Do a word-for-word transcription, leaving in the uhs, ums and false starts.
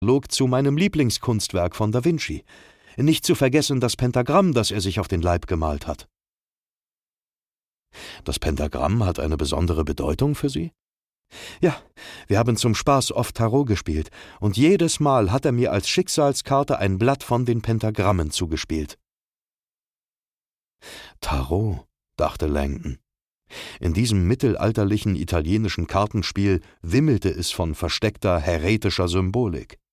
Log zu meinem Lieblingskunstwerk von Da Vinci. Nicht zu vergessen das Pentagramm, das er sich auf den Leib gemalt hat. Das Pentagramm hat eine besondere Bedeutung für Sie? Ja, wir haben zum Spaß oft Tarot gespielt, und jedes Mal hat er mir als Schicksalskarte ein Blatt von den Pentagrammen zugespielt. Tarot, dachte Langdon. In diesem mittelalterlichen italienischen Kartenspiel wimmelte es von versteckter, häretischer Symbolik.